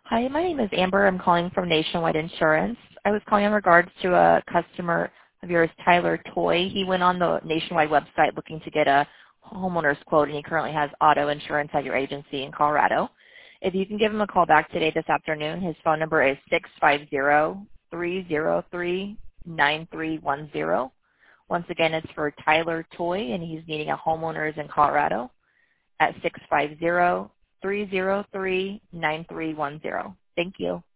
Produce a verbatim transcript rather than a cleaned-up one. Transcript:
Hi, my name is Amber. I'm calling from Nationwide Insurance. I was calling in regards to a customer of yours, Tyler Toy. He went on the Nationwide website looking to get a homeowner's quote, and he currently has auto insurance at your agency in Colorado. If you can give him a call back today, this afternoon, his phone number is six five zero, three zero three, nine three one zero. Once again, it's for Tyler Toy, and he's needing a homeowner's in Colorado at six five zero, three zero three, nine three one zero. Thank you.